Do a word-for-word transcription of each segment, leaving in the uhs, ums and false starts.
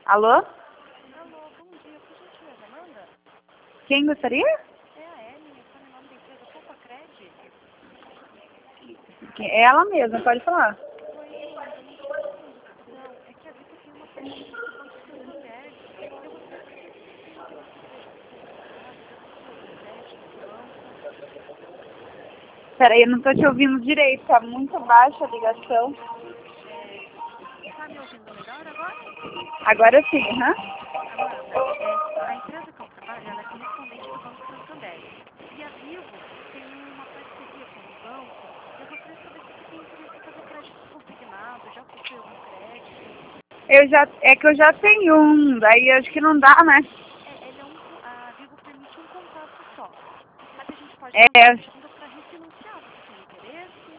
Alô? Alô, bom dia, por gentileza, Amanda? Quem gostaria? É a Ellen, está no nome da empresa Copacred? É ela mesma, pode falar. Oi, Amanda, o motivo da minha ligação é que a Vivo tem uma parceria com o Banco Santander. Eu gostaria de saber se você tem interesse de ver se seja o caso, já possui algum crédito no banco. Peraí, eu não tô te ouvindo direito, tá muito baixa a ligação. É, tá me ouvindo melhor agora? Agora sim, hã? Amanda, é, a empresa que eu trabalho, ela é correspondente do Banco Santander. E a Vivo tem uma parceria com o banco. Eu gostaria de saber se você tem interesse em fazer crédito consignado, já possui algum crédito. Eu já, é que eu já tenho um, daí acho que não dá, né? É, ele é um, co- a Vivo permite um contato só. Mas a gente pode fazer É, uma agenda para refinanciar. Você tem interesse?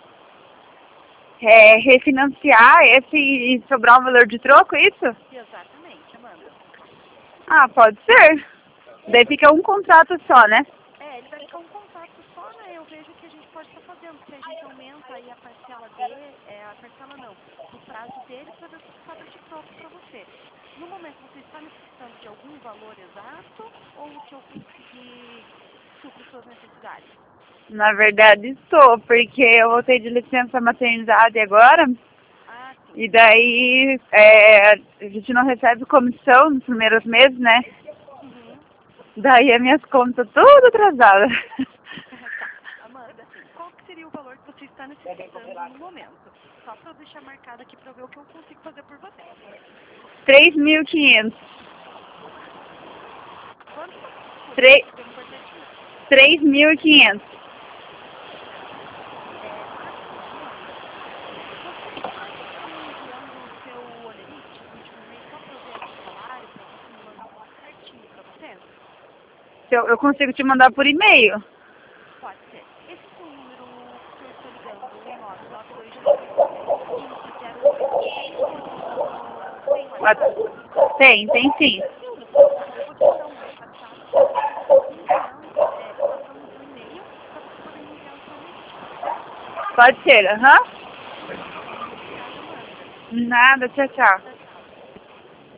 é refinanciar esse e sobrar um valor de troco, é isso? Exatamente, Amanda. Ah, pode ser. Daí fica um contrato só, né? É, ele vai ficar um contato só, né? Eu vejo que a gente pode estar fazendo, se a gente aumenta aí a parcela dele, é, a parcela não, o prazo dele para ver o que sobra de troco para você. No momento, você está necessitando de algum valor exato ou o que eu conseguir suprir suas necessidades? Na verdade estou, porque eu voltei de licença maternidade agora. Ah, sim. E daí é, a gente não recebe comissão nos primeiros meses, né? Uhum. Daí as minhas contas tudo atrasadas. Tá. Amanda, assim, qual que seria o valor que você está necessitando no momento? Só para eu deixar marcado aqui para ver o que eu consigo fazer por você. três mil e quinhentos. Quanto? Desculpa, não Três escutei muito certinho. três mil e quinhentos. Tá. É, assim, Amanda, você consegue estar me enviando o seu olerite no último mês só para eu ver aqui o salário, para ver se me manda tudo certinho para você? Eu, eu consigo te mandar por e-mail. Pode ser. Esse seu número que eu estou ligando, o nove nove dois cinco zero oito, tem o tem WhatsApp? Tem, tem sim. Tá, eu vou te mandar um WhatsApp para você estar me enviando, é, passando o e-mail para você poder me enviar o seu olerite, pode ser? Pode ser, aham. Então tá bom. Muito obrigada, Amanda. Nada, tchau, tchau.